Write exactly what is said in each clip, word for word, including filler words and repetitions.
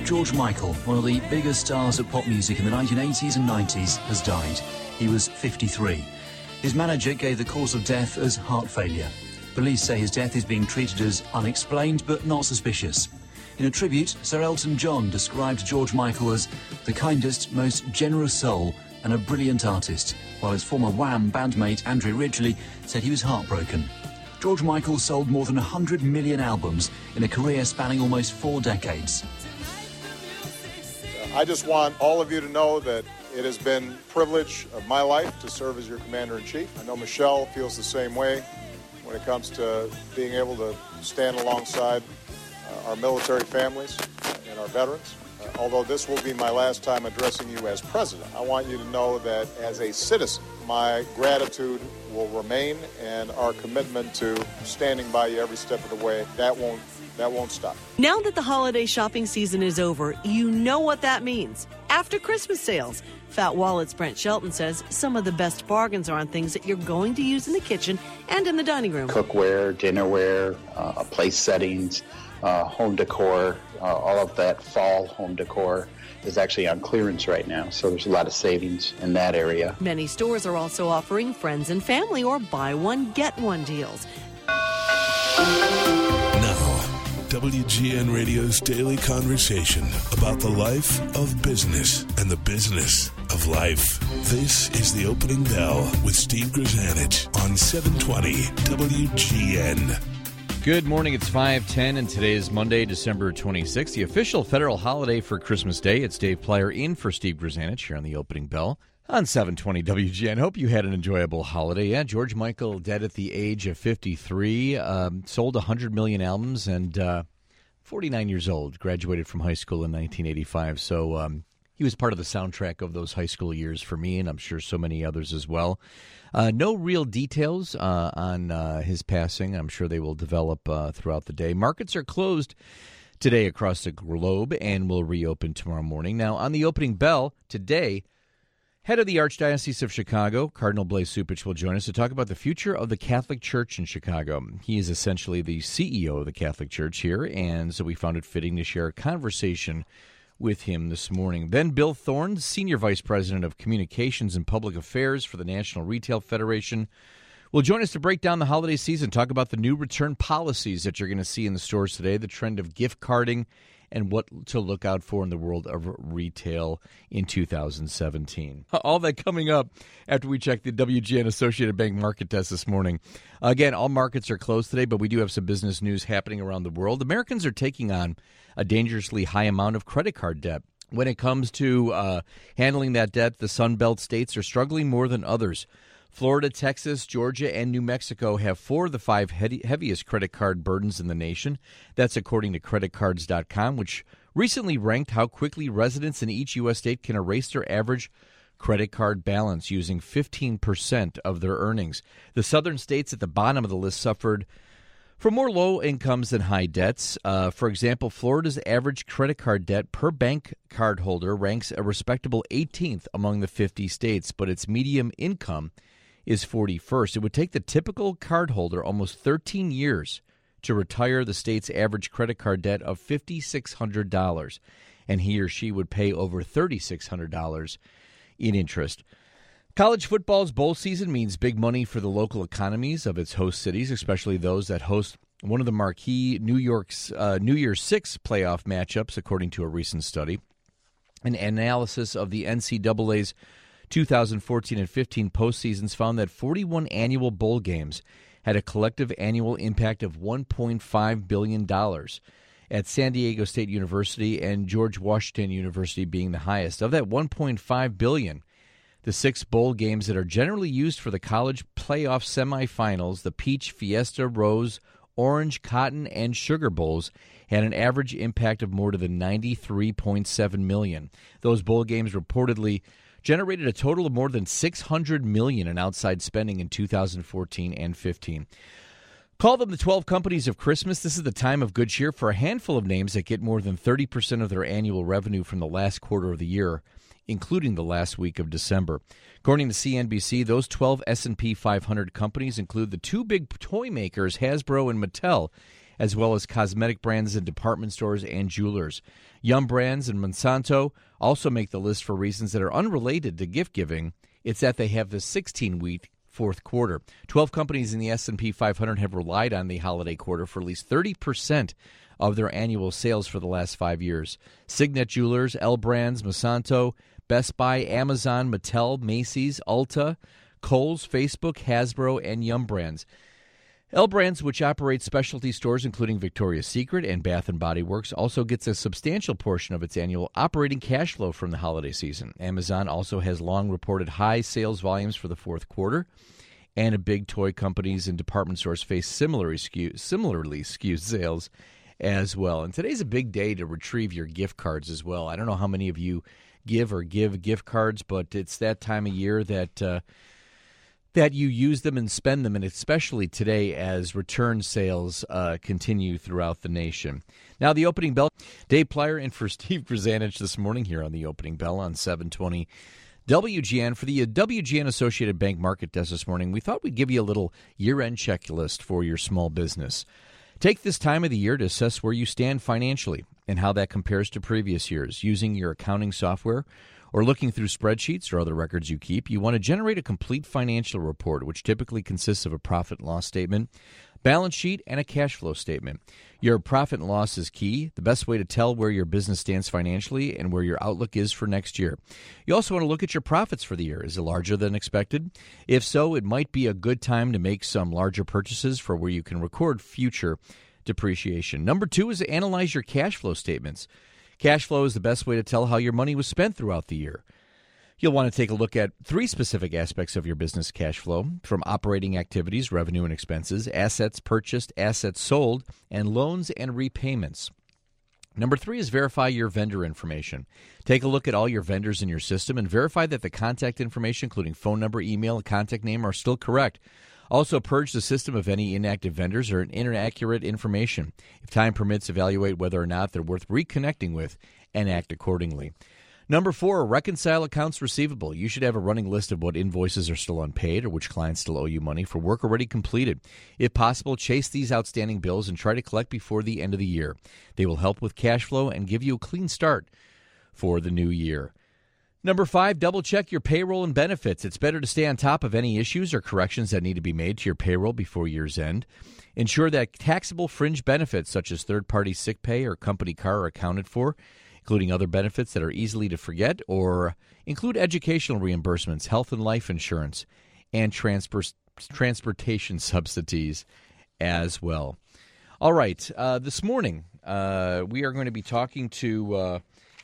George Michael, one of the biggest stars of pop music in the nineteen eighties and nineties, has died. He was fifty-three. His manager gave the cause of death as heart failure. Police say his death is being treated as unexplained but not suspicious. In a tribute, Sir Elton John described George Michael as the kindest, most generous soul and a brilliant artist, while his former Wham bandmate Andrew Ridgeley said he was heartbroken. George Michael sold more than one hundred million albums in a career spanning almost four decades. I just want all of you to know that it has been a privilege of my life to serve as your Commander-in-Chief. I know Michelle feels the same way when it comes to being able to stand alongside uh, our military families and our veterans. Uh, although this will be my last time addressing you as President, I want you to know that as a citizen, my gratitude will remain, and our commitment to standing by you every step of the way, that won't That won't stop. Now that the holiday shopping season is over, you know what that means. After Christmas sales, Fat Wallet's Brent Shelton says some of the best bargains are on things that you're going to use in the kitchen and in the dining room. Cookware, dinnerware, uh, place settings, uh, home decor, uh, all of that fall home decor is actually on clearance right now, so there's a lot of savings in that area. Many stores are also offering friends and family or buy one, get one deals. W G N Radio's daily conversation about the life of business and the business of life. This is The Opening Bell with Steve Grzanich on seven twenty W G N. Good morning, it's five ten, and today is Monday, December twenty-sixth, the official federal holiday for Christmas Day. It's Dave Plyer in for Steve Grzanich here on The Opening Bell on seven twenty W G N. Hope you had an enjoyable holiday. Yeah, George Michael dead at the age of fifty-three, um, sold one hundred million albums, and uh, forty-nine years old, graduated from high school in nineteen eighty-five. So um, he was part of the soundtrack of those high school years for me, and I'm sure so many others as well. Uh, no real details uh, on uh, his passing. I'm sure they will develop uh, throughout the day. Markets are closed today across the globe and will reopen tomorrow morning. Now, on the opening bell today, head of the Archdiocese of Chicago, Cardinal Blaise Cupich, will join us to talk about the future of the Catholic Church in Chicago. He is essentially the C E O of the Catholic Church here, and so we found it fitting to share a conversation with him this morning. Then Bill Thorne, Senior Vice President of Communications and Public Affairs for the National Retail Federation, will join us to break down the holiday season, talk about the new return policies that you're going to see in the stores today, the trend of gift carding, and what to look out for in the world of retail in two thousand seventeen. All that coming up after we check the W G N Associated Bank market test this morning. Again, all markets are closed today, but we do have some business news happening around the world. Americans are taking on a dangerously high amount of credit card debt. When it comes to uh, handling that debt, the Sun Belt states are struggling more than others. Florida, Texas, Georgia, and New Mexico have four of the five he- heaviest credit card burdens in the nation. That's according to credit cards dot com, which recently ranked how quickly residents in each U S state can erase their average credit card balance using fifteen percent of their earnings. The southern states at the bottom of the list suffered from more low incomes than high debts. Uh, for example, Florida's average credit card debt per bank cardholder ranks a respectable eighteenth among the fifty states, but its median income is forty-first. It would take the typical cardholder almost thirteen years to retire the state's average credit card debt of five thousand six hundred dollars, and he or she would pay over three thousand six hundred dollars in interest. College football's bowl season means big money for the local economies of its host cities, especially those that host one of the marquee New York's uh, New Year's Six playoff matchups, according to a recent study. An analysis of the N C double A's two thousand fourteen and fifteen postseasons found that forty-one annual bowl games had a collective annual impact of one point five billion dollars, at San Diego State University and George Washington University being the highest. Of that one point five billion dollars, the six bowl games that are generally used for the college playoff semifinals, the Peach, Fiesta, Rose, Orange, Cotton, and Sugar Bowls, had an average impact of more than ninety-three point seven million dollars. Those bowl games reportedly generated a total of more than six hundred million dollars in outside spending in two thousand fourteen and fifteen. Call them the twelve companies of Christmas. This is the time of good cheer for a handful of names that get more than thirty percent of their annual revenue from the last quarter of the year, including the last week of December. According to C N B C, those twelve S and P five hundred companies include the two big toy makers, Hasbro and Mattel, as well as cosmetic brands and department stores and jewelers. Yum Brands and Monsanto also make the list for reasons that are unrelated to gift giving. It's that they have the sixteen-week fourth quarter. Twelve companies in the S and P five hundred have relied on the holiday quarter for at least thirty percent of their annual sales for the last five years. Signet Jewelers, L Brands, Monsanto, Best Buy, Amazon, Mattel, Macy's, Ulta, Kohl's, Facebook, Hasbro, and Yum Brands. L Brands, which operates specialty stores including Victoria's Secret and Bath and Body Works, also gets a substantial portion of its annual operating cash flow from the holiday season. Amazon also has long reported high sales volumes for the fourth quarter, and big toy companies and department stores face similarly skewed, similarly skewed sales as well. And today's a big day to retrieve your gift cards as well. I don't know how many of you give or give gift cards, but it's that time of year that uh, that you use them and spend them, and especially today as return sales uh, continue throughout the nation. Now, the opening bell. Dave Plyer in for Steve Grzanich this morning here on the opening bell on seven twenty W G N. For the W G N Associated Bank Market Desk this morning, we thought we'd give you a little year-end checklist for your small business. Take this time of the year to assess where you stand financially and how that compares to previous years. Using your accounting software or looking through spreadsheets or other records you keep, you want to generate a complete financial report, which typically consists of a profit and loss statement, balance sheet, and a cash flow statement. Your profit and loss is key, the best way to tell where your business stands financially and where your outlook is for next year. You also want to look at your profits for the year. Is it larger than expected? If so, it might be a good time to make some larger purchases for where you can record future depreciation. Number two is to analyze your cash flow statements. Cash flow is the best way to tell how your money was spent throughout the year. You'll want to take a look at three specific aspects of your business cash flow, from operating activities, revenue and expenses, assets purchased, assets sold, and loans and repayments. Number three is verify your vendor information. Take a look at all your vendors in your system and verify that the contact information, including phone number, email, and contact name, are still correct. Also, purge the system of any inactive vendors or inaccurate information. If time permits, evaluate whether or not they're worth reconnecting with and act accordingly. Number four, reconcile accounts receivable. You should have a running list of what invoices are still unpaid or which clients still owe you money for work already completed. If possible, chase these outstanding bills and try to collect before the end of the year. They will help with cash flow and give you a clean start for the new year. Number five, double-check your payroll and benefits. It's better to stay on top of any issues or corrections that need to be made to your payroll before year's end. Ensure that taxable fringe benefits such as third-party sick pay or company car are accounted for, including other benefits that are easily to forget, or include educational reimbursements, health and life insurance, and transfer, transportation subsidies as well. All right, uh, this morning uh, we are going to be talking to uh,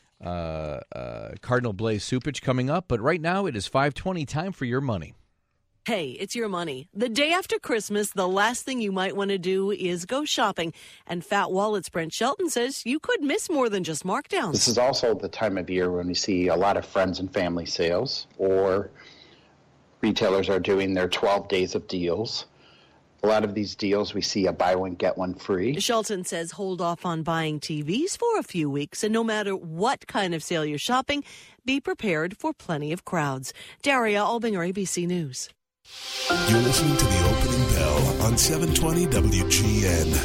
uh, uh, Cardinal Blaise Cupich coming up, but right now it is five twenty, time for your money. Hey, it's your money. The day after Christmas, the last thing you might want to do is go shopping. And Fat Wallet's Brent Shelton says you could miss more than just markdowns. This is also the time of year when we see a lot of friends and family sales, or retailers are doing their twelve days of deals. A lot of these deals, we see a buy one, get one free. Shelton says hold off on buying T Vs for a few weeks, and no matter what kind of sale you're shopping, be prepared for plenty of crowds. Daria Albinger, A B C News. You're listening to the opening bell on seven twenty W G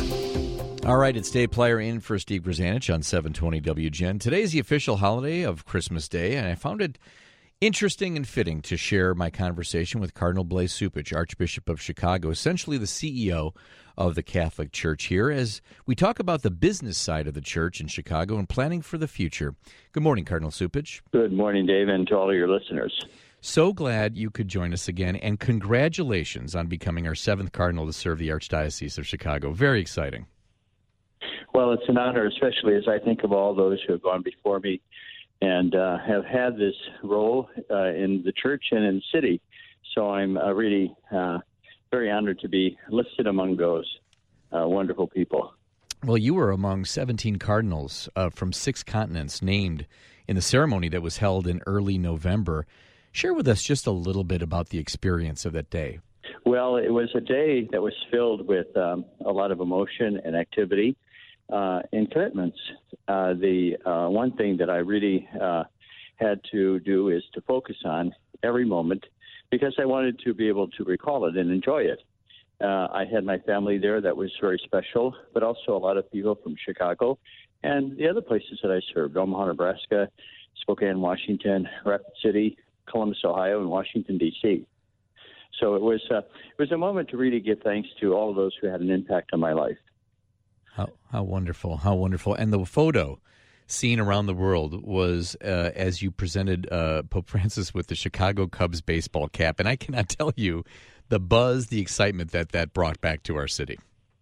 N. All right, it's Dave Plyer in for Steve Grzanich on seven twenty W G N. Today is the official holiday of Christmas Day, and I found it interesting and fitting to share my conversation with Cardinal Blaise Cupich, Archbishop of Chicago, essentially the C E O of the Catholic Church here, as we talk about the business side of the church in Chicago and planning for the future. Good morning, Cardinal Cupich. Good morning, Dave, and to all of your listeners. So glad you could join us again, and congratulations on becoming our seventh cardinal to serve the Archdiocese of Chicago. Very exciting. Well, it's an honor, especially as I think of all those who have gone before me and uh, have had this role uh, in the church and in the city. So I'm uh, really uh, very honored to be listed among those uh, wonderful people. Well, you were among seventeen cardinals uh, from six continents named in the ceremony that was held in early November. Share with us just a little bit about the experience of that day. Well, it was a day that was filled with um, a lot of emotion and activity uh, and commitments. Uh, the uh, one thing that I really uh, had to do is to focus on every moment, because I wanted to be able to recall it and enjoy it. Uh, I had my family there that was very special, but also a lot of people from Chicago and the other places that I served, Omaha, Nebraska, Spokane, Washington, Rapid City, Columbus, Ohio, and Washington, D C So it was uh, it was a moment to really give thanks to all of those who had an impact on my life. How, how wonderful, how wonderful. And the photo seen around the world was uh, as you presented uh, Pope Francis with the Chicago Cubs baseball cap. And I cannot tell you the buzz, the excitement that that brought back to our city.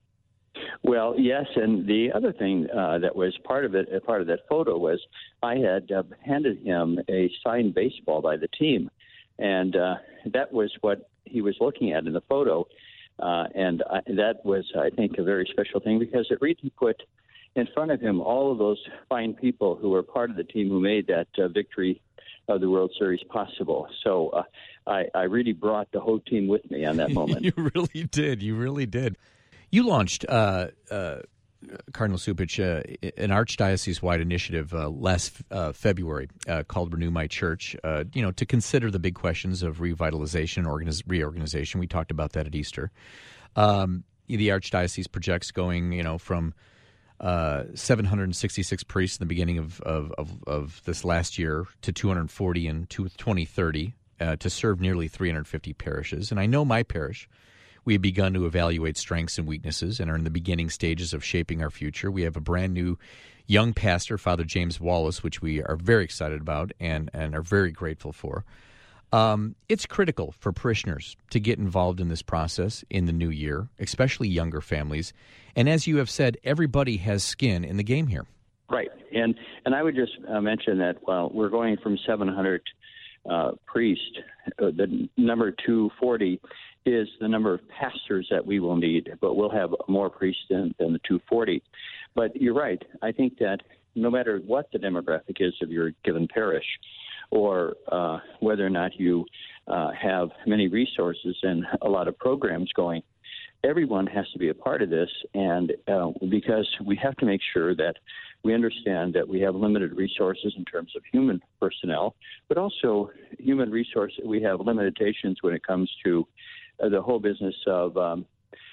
Well, yes, and the other thing uh, that was part of it, uh, part of that photo was I had uh, handed him a signed baseball by the team, and uh, that was what he was looking at in the photo, uh, and I, that was, I think, a very special thing because it really put in front of him all of those fine people who were part of the team who made that uh, victory of the World Series possible. So uh, I, I really brought the whole team with me on that moment. You really did. You really did. You launched, uh, uh, Cardinal Cupich, uh, an archdiocese-wide initiative uh, last uh, February uh, called Renew My Church, uh, you know, to consider the big questions of revitalization, organiz- reorganization. We talked about that at Easter. Um, the archdiocese projects going, you know, from uh, seven hundred sixty-six priests in the beginning of, of, of, of this last year to two hundred forty in twenty thirty uh, to serve nearly three hundred fifty parishes. And I know my parish, we have begun to evaluate strengths and weaknesses and are in the beginning stages of shaping our future. We have a brand new young pastor, Father James Wallace, which we are very excited about and, and are very grateful for. Um, it's critical for parishioners to get involved in this process in the new year, especially younger families. And as you have said, everybody has skin in the game here. Right. And and I would just uh, mention that while we're going from seven hundred uh, priests, uh, the number two forty is the number of pastors that we will need, but we'll have more priests than, than the two forty. But you're right. I think that no matter what the demographic is of your given parish, or uh, whether or not you uh, have many resources and a lot of programs going, everyone has to be a part of this, and uh, because we have to make sure that we understand that we have limited resources in terms of human personnel, but also human resources. We have limitations when it comes to uh, the whole business of um,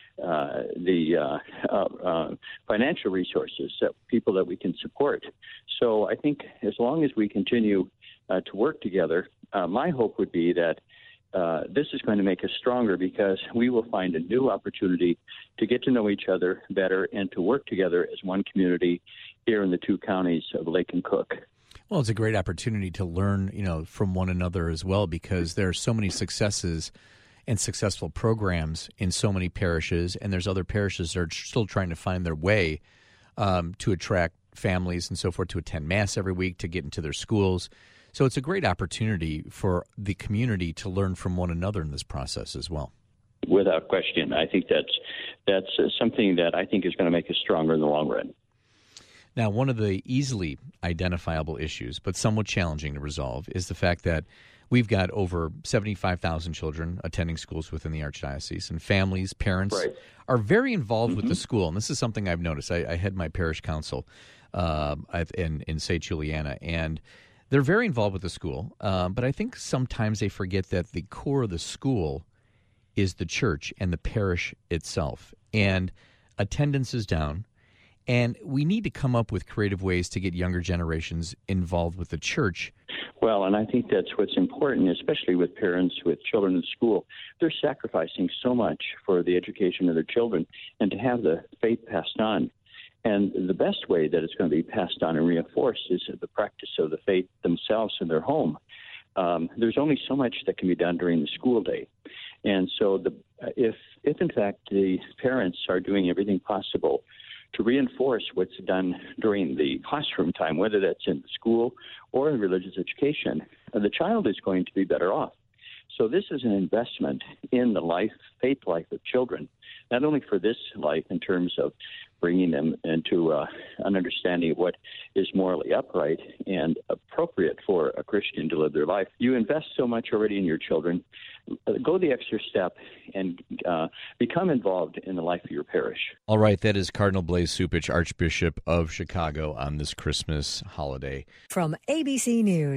uh, the uh, uh, uh, financial resources, that people that we can support. So I think as long as we continue uh, to work together, uh, my hope would be that Uh, this is going to make us stronger because we will find a new opportunity to get to know each other better and to work together as one community here in the two counties of Lake and Cook. Well, it's a great opportunity to learn, you know, from one another as well, because there are so many successes and successful programs in so many parishes, and there's other parishes that are still trying to find their way um, to attract families and so forth to attend Mass every week, to get into their schools. So it's a great opportunity for the community to learn from one another in this process as well. Without question. I think that's that's uh, something that I think is going to make us stronger in the long run. Now, one of the easily identifiable issues, but somewhat challenging to resolve, is the fact that we've got over seventy-five thousand children attending schools within the Archdiocese, and families, parents right. are very involved mm-hmm. with the school. And this is something I've noticed. I, I had my parish council uh, in, in Saint Juliana, and they're very involved with the school, um, but I think sometimes they forget that the core of the school is the church and the parish itself. And attendance is down, and we need to come up with creative ways to get younger generations involved with the church. Well, and I think that's what's important, especially with parents with children in school. They're sacrificing so much for the education of their children, and to have the faith passed on. And the best way that it's going to be passed on and reinforced is the practice of the faith themselves in their home. Um, there's only so much that can be done during the school day. And so the, if, if, in fact, the parents are doing everything possible to reinforce what's done during the classroom time, whether that's in school or in religious education, the child is going to be better off. So this is an investment in the life, faith life of children, not only for this life in terms of bringing them into uh, an understanding of what is morally upright and appropriate for a Christian to live their life. You invest so much already in your children. Go the extra step and uh, become involved in the life of your parish. All right, that is Cardinal Blaise Cupich, Archbishop of Chicago, on this Christmas holiday. From A B C News,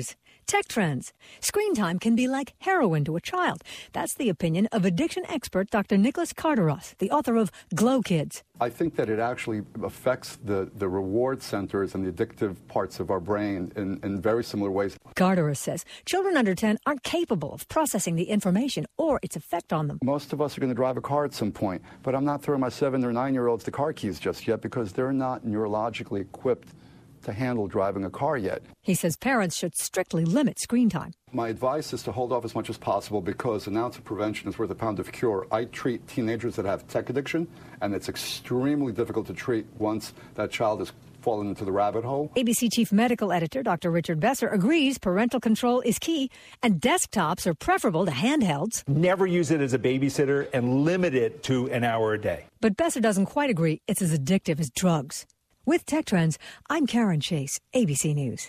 Tech trends. Screen time can be like heroin to a child. That's the opinion of addiction expert Doctor Nicholas Carteros, the author of Glow Kids. I think that it actually affects the, the reward centers and the addictive parts of our brain in, in very similar ways. Carteros says children under ten aren't capable of processing the information or its effect on them. Most of us are going to drive a car at some point, but I'm not throwing my seven or nine-year-olds the car keys just yet because they're not neurologically equipped to handle driving a car yet. He says parents should strictly limit screen time. My advice is to hold off as much as possible because an ounce of prevention is worth a pound of cure. I treat teenagers that have tech addiction, and it's extremely difficult to treat once that child has fallen into the rabbit hole. A B C Chief Medical Editor Doctor Richard Besser agrees parental control is key, and desktops are preferable to handhelds. Never use it as a babysitter and limit it to an hour a day. But Besser doesn't quite agree it's as addictive as drugs. With Tech Trends, I'm Karen Chase, A B C News.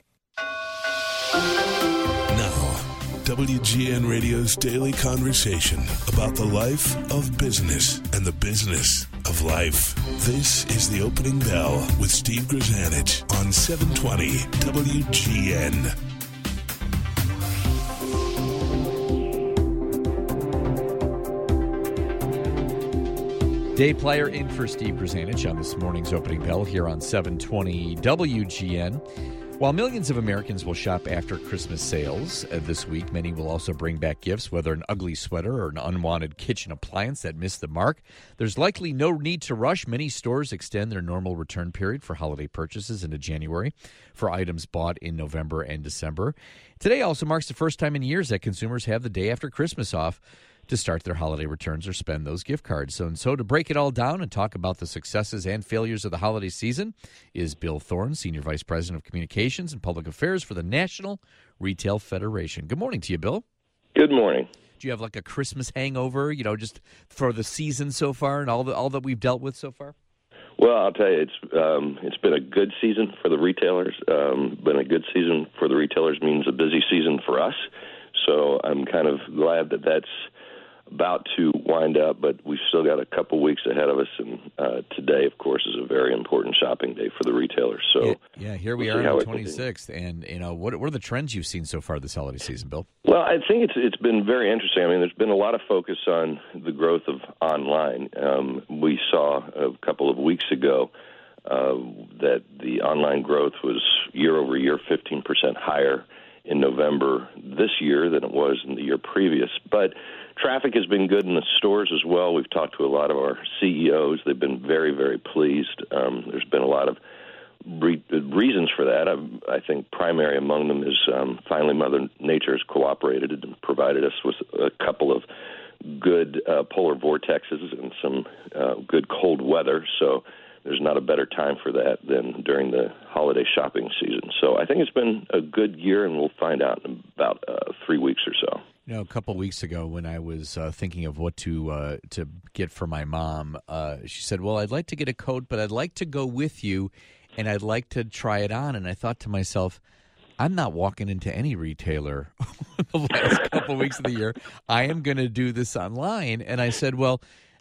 Now, W G N Radio's daily conversation about the life of business and the business of life. This is The Opening Bell with Steve Grzanich on seven twenty W G N. Day player in for Steve Grzanich on this morning's Opening Bell here on seven twenty W G N. While millions of Americans will shop after Christmas sales uh, this week, many will also bring back gifts, whether an ugly sweater or an unwanted kitchen appliance that missed the mark. There's likely no need to rush. Many stores extend their normal return period for holiday purchases into January for items bought in November and December. Today also marks the first time in years that consumers have the day after Christmas off to start their holiday returns or spend those gift cards. So, and so to break it all down and talk about the successes and failures of the holiday season is Bill Thorne, Senior Vice President of Communications and Public Affairs for the National Retail Federation. Good morning to you, Bill. Good morning. Do you have like a Christmas hangover, you know, just for the season so far and all the all that we've dealt with so far? Well, I'll tell you, it's um, it's been a good season for the retailers. Um, been a good season for the retailers means a busy season for us. So I'm kind of glad that that's about to wind up, but we've still got a couple weeks ahead of us, and uh, today, of course, is a very important shopping day for the retailers. So, yeah, yeah here we we'll are on the twenty-sixth, and you know, what what are the trends you've seen so far this holiday season, Bill? Well, I think it's it's been very interesting. I mean, there's been a lot of focus on the growth of online. Um, we saw a couple of weeks ago uh, that the online growth was year over year fifteen percent higher in November this year than it was in the year previous, but traffic has been good in the stores as well. We've talked to a lot of our C E Os. They've been very, very pleased. Um, there's been a lot of re- reasons for that. I, I think primary among them is um, finally Mother Nature has cooperated and provided us with a couple of good uh, polar vortexes and some uh, good cold weather. So there's not a better time for that than during the holiday shopping season. So I think it's been a good year, and we'll find out in about uh, three weeks or so. You know, a couple of weeks ago when I was uh, thinking of what to uh, to get for my mom, uh, she said, well, I'd like to get a coat, but I'd like to go with you, and I'd like to try it on. And I thought to myself, I'm not walking into any retailer the last couple of weeks of the year. I am going to do this online. And I said, well,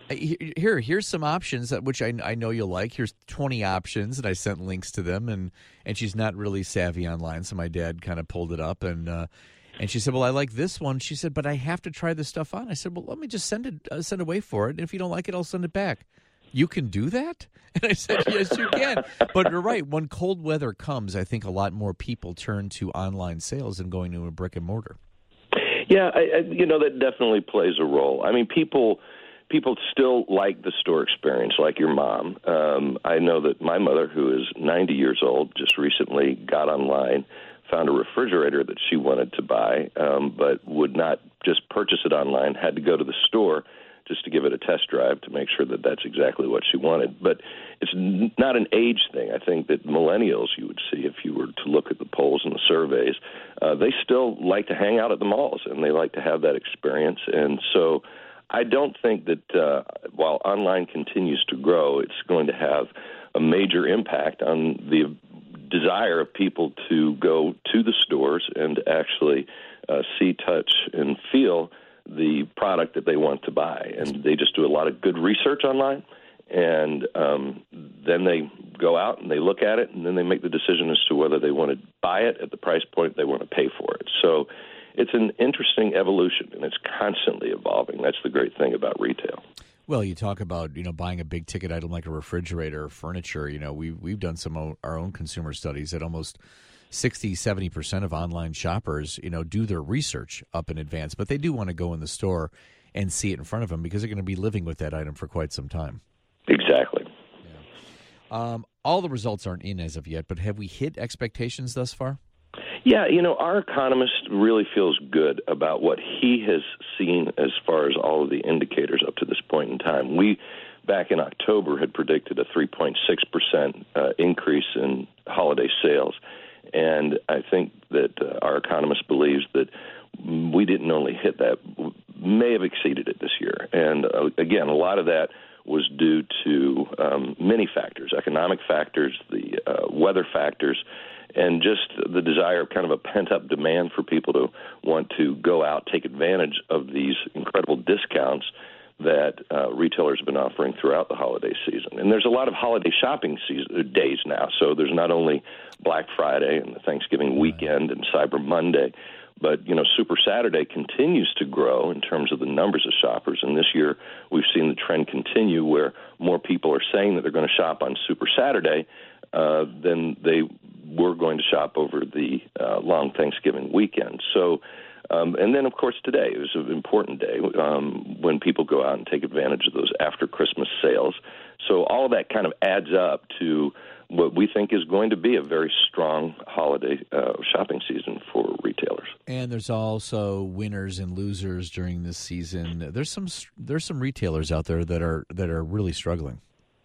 here, here's some options, that which I, I know you'll like. Here's twenty options, and I sent links to them. And, and she's not really savvy online, so my dad kind of pulled it up, and uh, And she said, well, I like this one. She said, but I have to try this stuff on. I said, well, let me just send it, uh, send away for it. And if you don't like it, I'll send it back. You can do that? And I said, yes, you can. But you're right. When cold weather comes, I think a lot more people turn to online sales than going to a brick and mortar. Yeah, I, I, you know, that definitely plays a role. I mean, people people still like the store experience, like your mom. Um, I know that my mother, who is ninety years old, just recently got online, found a refrigerator that she wanted to buy, um, but would not just purchase it online, had to go to the store just to give it a test drive to make sure that that's exactly what she wanted. But it's n- not an age thing. I think that millennials, you would see if you were to look at the polls and the surveys, uh, they still like to hang out at the malls, and they like to have that experience. And so I don't think that uh, while online continues to grow, it's going to have a major impact on the desire of people to go to the stores and actually uh, see, touch, and feel the product that they want to buy. And they just do a lot of good research online, and um, then they go out and they look at it, and then they make the decision as to whether they want to buy it at the price point they want to pay for it. So it's an interesting evolution, and it's constantly evolving. That's the great thing about retail. Well, you talk about, you know, buying a big ticket item like a refrigerator or furniture. You know, we've, we've done some of our own consumer studies that almost sixty, seventy percent of online shoppers, you know, do their research up in advance, but they do want to go in the store and see it in front of them because they're going to be living with that item for quite some time. Exactly. Yeah. Um, all the results aren't in as of yet, but have we hit expectations thus far? Yeah, you know, our economist really feels good about what he has seen as far as all of the indicators up to this point in time. We, back in October, had predicted a three point six percent uh, increase in holiday sales. And I think that uh, our economist believes that we didn't only hit that, may have exceeded it this year. And uh, again, a lot of that was due to um, many factors, economic factors, the uh, weather factors, and just the desire of kind of a pent-up demand for people to want to go out, take advantage of these incredible discounts that uh, retailers have been offering throughout the holiday season. And there's a lot of holiday shopping season, days now, so there's not only Black Friday and the Thanksgiving weekend and Cyber Monday, but, you know, Super Saturday continues to grow in terms of the numbers of shoppers. And this year we've seen the trend continue where more people are saying that they're going to shop on Super Saturday uh, than they were going to shop over the uh, long Thanksgiving weekend. So, um, and then, of course, today is an important day um, when people go out and take advantage of those after-Christmas sales. So all of that kind of adds up to what we think is going to be a very strong holiday uh, shopping season for retailers. And there's also winners and losers during this season. There's some there's some retailers out there that are that are really struggling.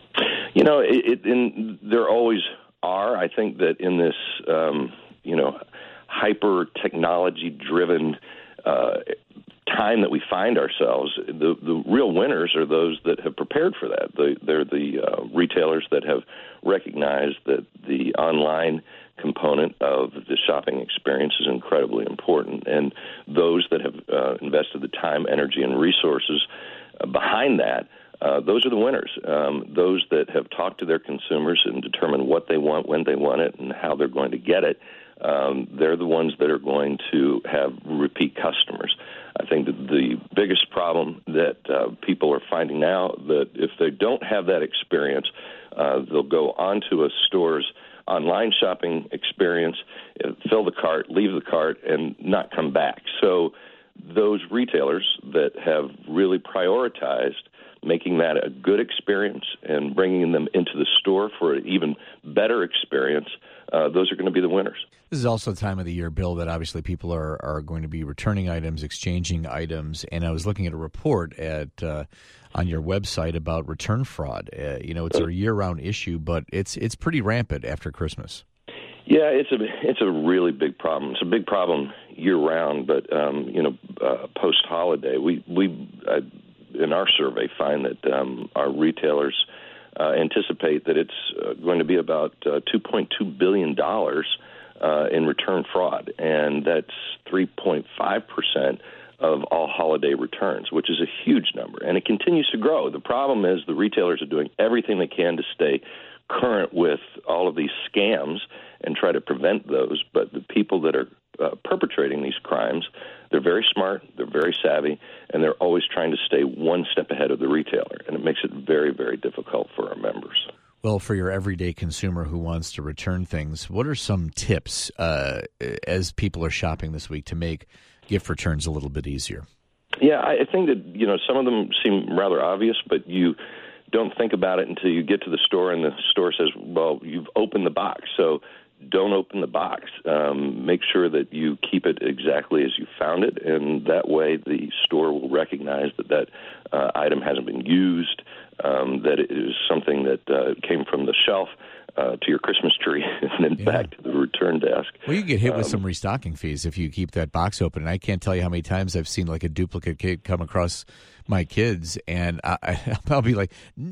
You know, it, it, in, there always are. I think that in this, um, you know, hyper technology driven uh, time that we find ourselves, the the real winners are those that have prepared for that. The, they're the uh, retailers that have recognized that the online component of the shopping experience is incredibly important, and those that have uh, invested the time, energy, and resources uh, behind that, uh, those are the winners. Um, those that have talked to their consumers and determined what they want, when they want it, and how they're going to get it, um, they're the ones that are going to have repeat customers. I think that the biggest problem that uh, people are finding now, that if they don't have that experience, uh, they'll go onto a store's online shopping experience, fill the cart, leave the cart, and not come back. So those retailers that have really prioritized making that a good experience and bringing them into the store for an even better experience, uh, those are going to be the winners. This is also the time of the year, Bill, that obviously people are, are going to be returning items, exchanging items. And I was looking at a report at uh, on your website about return fraud. Uh, you know, it's a year-round issue, but it's it's pretty rampant after Christmas. Yeah, it's a it's a really big problem. It's a big problem year-round, but um, you know, uh, post-holiday, we we uh, in our survey find that um, our retailers uh, anticipate that it's uh, going to be about uh, two point two billion dollars uh, in return fraud, and that's three point five percent of all holiday returns, which is a huge number, and it continues to grow. The problem is the retailers are doing everything they can to stay current with all of these scams and try to prevent those, but the people that are uh, perpetrating these crimes, they're very smart, they're very savvy, and they're always trying to stay one step ahead of the retailer, and it makes it very, very difficult for our members. Well, for your everyday consumer who wants to return things, what are some tips uh, as people are shopping this week to make gift returns a little bit easier? Yeah, I think that, you know, some of them seem rather obvious, but you don't think about it until you get to the store and the store says, well, you've opened the box. So don't open the box. Um, make sure that you keep it exactly as you found it, and that way the store will recognize that that uh, item hasn't been used, um, that it is something that uh, came from the shelf uh, to your Christmas tree and then yeah. back to the return desk. Well, you get hit with um, some restocking fees if you keep that box open. And I can't tell you how many times I've seen like a duplicate kit come across my kids, and I, I'll be like, no,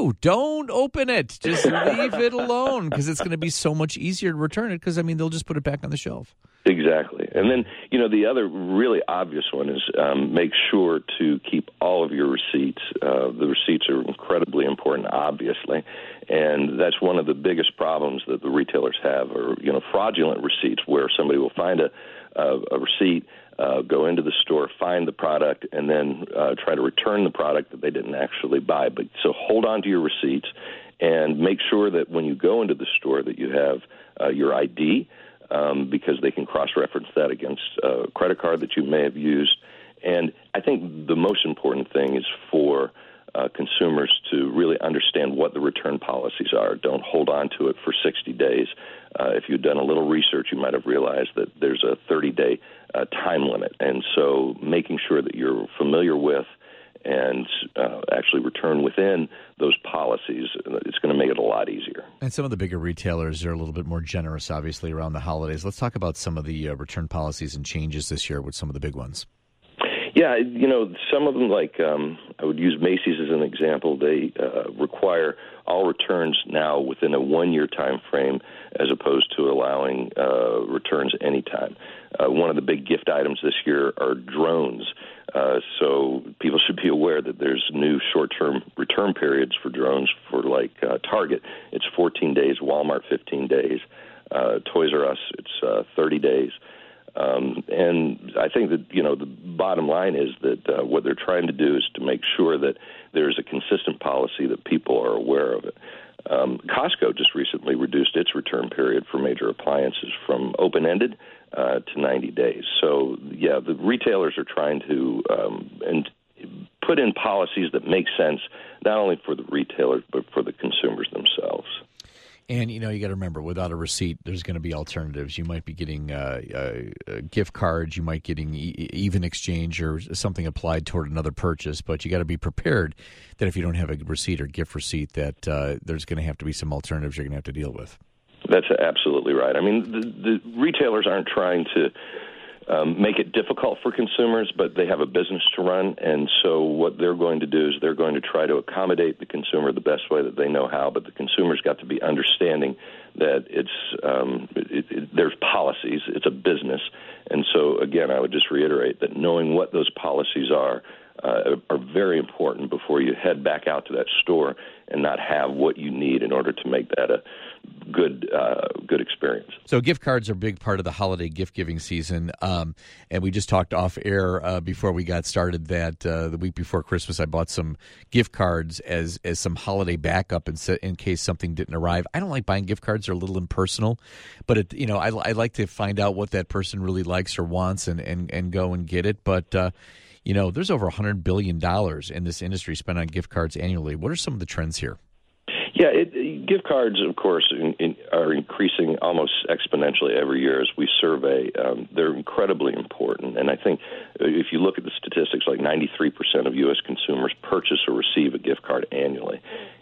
do. Don't open it. Just leave it alone because it's going to be so much easier to return it because, I mean, they'll just put it back on the shelf. Exactly. And then, you know, the other really obvious one is um, make sure to keep all of your receipts. Uh, the receipts are incredibly important, obviously. And that's one of the biggest problems that the retailers have are, you know, fraudulent receipts where somebody will find a, a, a receipt, uh, go into the store, find the product, and then uh, try to return the product that they didn't actually buy. But so hold on to your receipts and make sure that when you go into the store that you have uh, your I D, Um, because they can cross-reference that against a credit card that you may have used. And I think the most important thing is for uh, consumers to really understand what the return policies are. Don't hold on to it for sixty days. Uh, if you'd done a little research, you might have realized that there's a thirty-day uh, time limit. And so making sure that you're familiar with and uh, actually return within those policies, it's going to make it a lot easier. And some of the bigger retailers are a little bit more generous, obviously, around the holidays. Let's talk about some of the uh, return policies and changes this year with some of the big ones. Yeah, you know, some of them, like um, I would use Macy's as an example. They uh, require all returns now within a one-year time frame as opposed to allowing uh, returns anytime. Uh, one of the big gift items this year are drones. Uh, so people should be aware that there's new short-term return periods for drones for, like, uh, Target. It's fourteen days, Walmart fifteen days, uh, Toys R Us, it's uh, thirty days. Um, and I think that, you know, the bottom line is that uh, what they're trying to do is to make sure that there's a consistent policy that people are aware of it. Um, Costco just recently reduced its return period for major appliances from open-ended uh, to ninety days. So, yeah, the retailers are trying to um, and put in policies that make sense not only for the retailers but for the consumers themselves. And, you know, you got to remember, without a receipt, there's going to be alternatives. You might be getting uh, uh, gift cards. You might getting e- even exchange or something applied toward another purchase. But you got to be prepared that if you don't have a receipt or gift receipt, that uh, there's going to have to be some alternatives you're going to have to deal with. That's absolutely right. I mean, the, the retailers aren't trying to Um, make it difficult for consumers, but they have a business to run, and so what they're going to do is they're going to try to accommodate the consumer the best way that they know how, but the consumer's got to be understanding that it's um, it, it, there's policies, it's a business, and so, again, I would just reiterate that knowing what those policies are uh, are very important before you head back out to that store and not have what you need in order to make that a good uh, good experience. So gift cards are a big part of the holiday gift-giving season, um, and we just talked off-air uh, before we got started that uh, the week before Christmas I bought some gift cards as as some holiday backup in, in case something didn't arrive. I don't like buying gift cards. They're a little impersonal, but it, you know, I, I like to find out what that person really likes or wants and, and, and go and get it, but uh, you know, there's over one hundred billion dollars in this industry spent on gift cards annually. What are some of the trends here? Yeah, it, gift cards, of course, in, in, are increasing almost exponentially every year as we survey. Um, they're incredibly important, and I think if you look at the statistics, like ninety-three percent of U S consumers purchase or receive a gift card annually,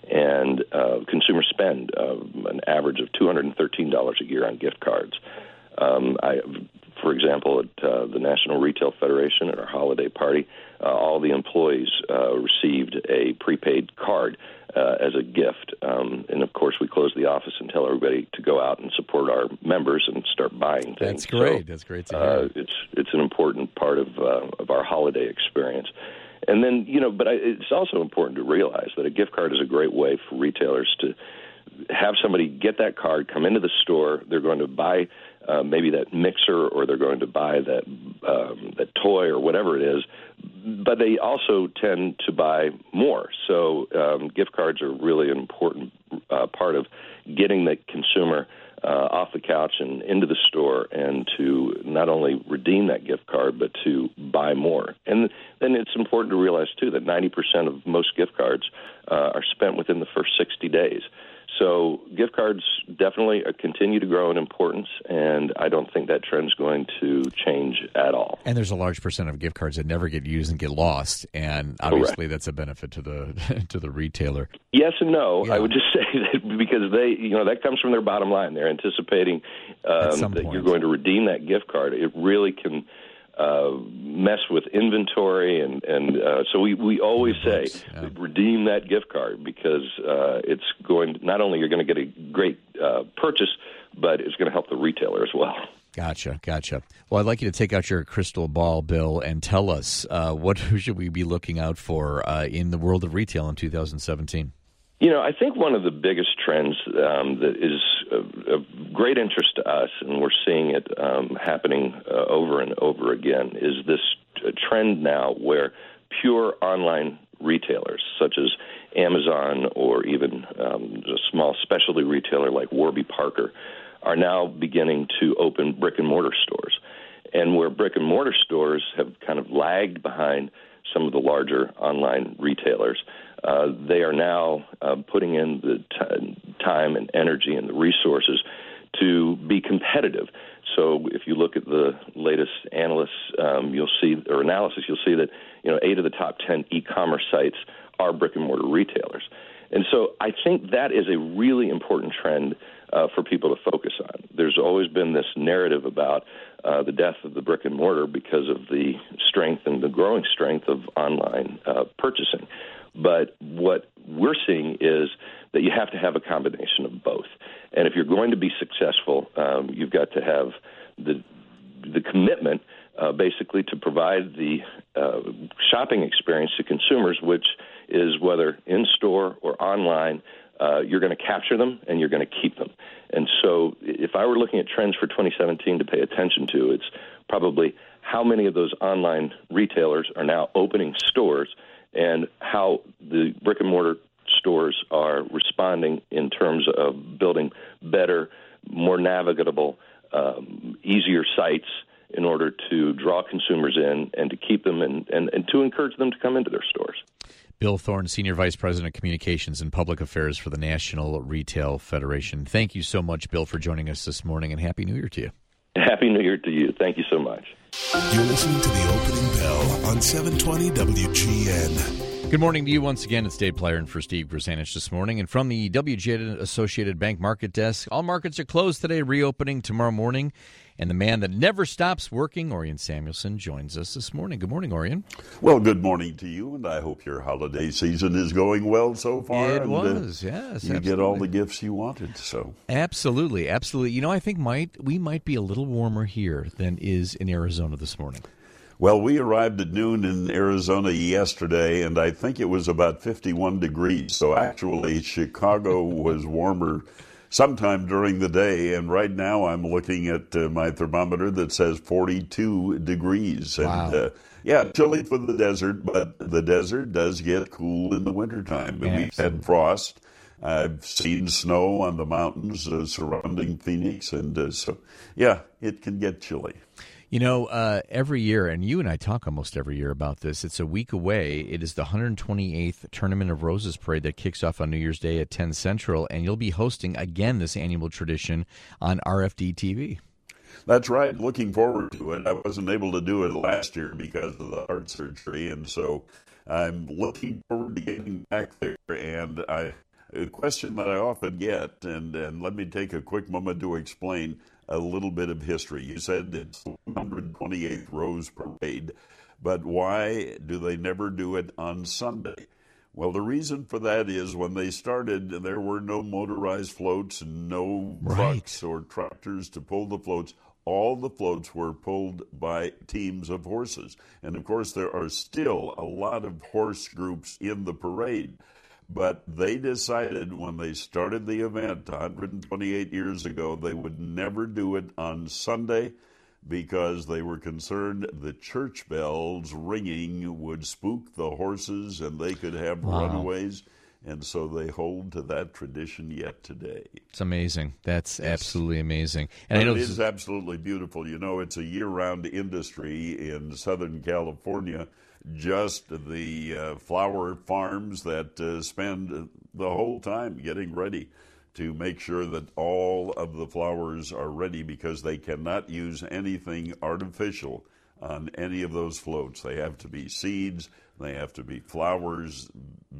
and uh, consumers spend uh, an average of two hundred thirteen dollars a year on gift cards. Um, I, for example, at uh, the National Retail Federation at our holiday party, uh, all the employees uh, received a prepaid card uh, as a gift. Um, and, of course, we close the office and tell everybody to go out and support our members and start buying things. That's great. So, That's great to hear. Uh, it's, it's an important part of, uh, of our holiday experience. And then, you know, but I, it's also important to realize that a gift card is a great way for retailers to have somebody get that card, come into the store, they're going to buy uh, maybe that mixer or they're going to buy that um, that toy or whatever it is, but they also tend to buy more. So um, gift cards are really an important uh, part of getting the consumer uh, off the couch and into the store and to not only redeem that gift card, but to buy more. And then it's important to realize, too, that ninety percent of most gift cards uh, are spent within the first sixty days. So gift cards definitely continue to grow in importance, and I don't think that trend's going to change at all. And there's a large percent of gift cards that never get used and get lost, and obviously Correct. That's a benefit to the to the retailer. Yes and no. Yeah. I would just say that because they, you know, that comes from their bottom line. They're anticipating um, that point. you're going to redeem that gift card. It really can uh, mess with inventory, and and uh, so we, we always say yeah. redeem that gift card, because uh, it's going to, not only you're going to get a great uh, purchase, but it's going to help the retailer as well. Gotcha, gotcha. Well, I'd like you to take out your crystal ball, Bill, and tell us uh, what should we be looking out for uh, in the world of retail in two thousand seventeen. You know, I think one of the biggest trends um, that is of, of great interest to us, and we're seeing it um, happening uh, over and over again, is this uh, trend now where pure online retailers, such as Amazon or even um, a small specialty retailer like Warby Parker, are now beginning to open brick-and-mortar stores. And where brick-and-mortar stores have kind of lagged behind some of the larger online retailers, uh, they are now uh, putting in the t- time and energy and the resources to be competitive. So if you look at the latest analysts, um, you'll see, or analysis, you'll see that, you know, eight of the top ten e-commerce sites are brick-and-mortar retailers. And so I think that is a really important trend uh, for people to focus on. There's always been this narrative about uh, the death of the brick and mortar because of the strength and the growing strength of online uh, purchasing. But what we're seeing is that you have to have a combination of both. And if you're going to be successful, um, you've got to have the the commitment uh, basically to provide the uh, shopping experience to consumers, which is whether in-store or online, uh, you're going to capture them and you're going to keep them. And so if I were looking at trends for twenty seventeen to pay attention to, it's probably how many of those online retailers are now opening stores and how the brick-and-mortar stores are responding in terms of building better, more navigable, um, easier sites in order to draw consumers in and to keep them and, and, and to encourage them to come into their stores. Bill Thorne, Senior Vice President of Communications and Public Affairs for the National Retail Federation. Thank you so much, Bill, for joining us this morning, and Happy New Year to you. Happy New Year to you. Thank you so much. You're listening to The Opening Bell on seven twenty W G N. Good morning to you once again. It's Dave Plyer for Steve Grzanich this morning. And from the W G N Associated Bank Market Desk, all markets are closed today, reopening tomorrow morning. And the man that never stops working, Orion Samuelson, joins us this morning. Good morning, Orion. Well, good morning to you, and I hope your holiday season is going well so far. It and, was, uh, yes. You absolutely. get all the gifts you wanted, so. Absolutely, absolutely. You know, I think might we might be a little warmer here than is in Arizona this morning. Well, we arrived at noon in Arizona yesterday, and I think it was about fifty-one degrees. So actually, Chicago was warmer sometime during the day, and right now I'm looking at uh, my thermometer that says forty-two degrees. Wow. And, uh, yeah, chilly for the desert, but the desert does get cool in the wintertime. And we've had frost. I've seen snow on the mountains uh, surrounding Phoenix, and uh, so, yeah, it can get chilly. You know, uh, every year, and you and I talk almost every year about this, it's a week away. It is the one hundred twenty-eighth Tournament of Roses Parade that kicks off on New Year's Day at ten Central, and you'll be hosting, again, this annual tradition on R F D T V. That's right. Looking forward to it. I wasn't able to do it last year because of the heart surgery, and so I'm looking forward to getting back there. And I, a question that I often get, and, and let me take a quick moment to explain a little bit of history. You said it's the one hundred twenty-eighth Rose Parade, but why do they never do it on Sunday? Well, the reason for that is when they started, there were no motorized floats and no Right. trucks or tractors to pull the floats. All the floats were pulled by teams of horses. And, of course, there are still a lot of horse groups in the parade. But they decided when they started the event one hundred twenty-eight years ago, they would never do it on Sunday because they were concerned the church bells ringing would spook the horses and they could have Wow. runaways. And so they hold to that tradition yet today. It's amazing. That's Yes. absolutely amazing. And But I know it this is is- absolutely beautiful. You know, it's a year-round industry in Southern California. Just the uh, flower farms that uh, spend the whole time getting ready to make sure that all of the flowers are ready because they cannot use anything artificial on any of those floats. They have to be seeds, they have to be flowers,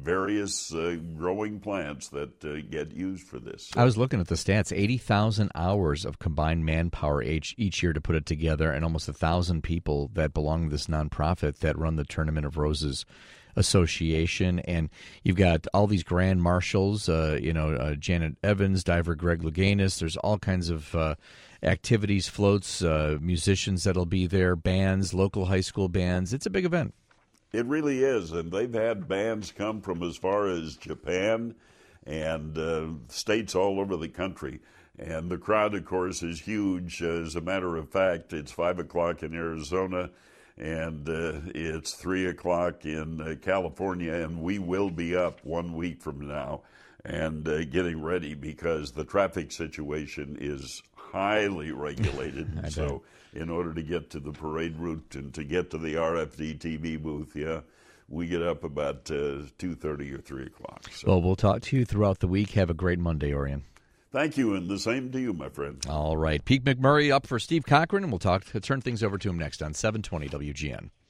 various uh, growing plants that uh, get used for this. I was looking at the stats, eighty thousand hours of combined manpower each, each year to put it together, and almost one thousand people that belong to this nonprofit that run the Tournament of Roses Association. And you've got all these grand marshals, uh, you know, uh, Janet Evans, diver Greg Louganis. There's all kinds of uh, activities, floats, uh, musicians that'll be there, bands, local high school bands. It's a big event. It really is, and they've had bands come from as far as Japan and uh, states all over the country. And the crowd, of course, is huge. As a matter of fact, it's five o'clock in Arizona, and uh, it's three o'clock in uh, California, and we will be up one week from now and uh, getting ready because the traffic situation is highly regulated. So in order to get to the parade route and to get to the R F D T V booth, yeah, we get up about uh, two thirty or three o'clock. So. Well, we'll talk to you throughout the week. Have a great Monday, Orion. Thank you, and the same to you, my friend. All right. Pete McMurray up for Steve Cochran, and we'll talk. Turn things over to him next on seven twenty W G N.